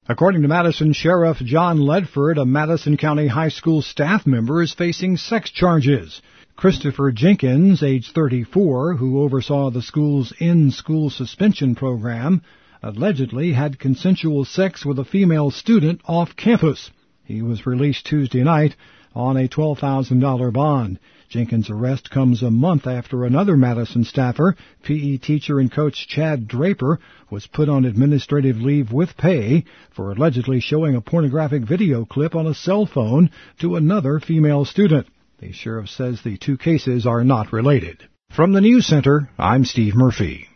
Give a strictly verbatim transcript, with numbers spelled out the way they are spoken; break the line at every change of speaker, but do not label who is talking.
According to Madison Sheriff John Ledford, a Madison County High School staff member is facing sex charges. Christopher Jenkins, age thirty-four, who oversaw the school's in-school suspension program, allegedly had consensual sex with a female student off campus. He was released Tuesday night on a twelve thousand dollars bond. Jenkins' arrest comes a month after another Madison staffer, P E teacher and coach Chad Draper, was put on administrative leave with pay for allegedly showing a pornographic video clip on a cell phone to another female student. The sheriff says the two cases are not related. From the News Center, I'm Steve Murphy.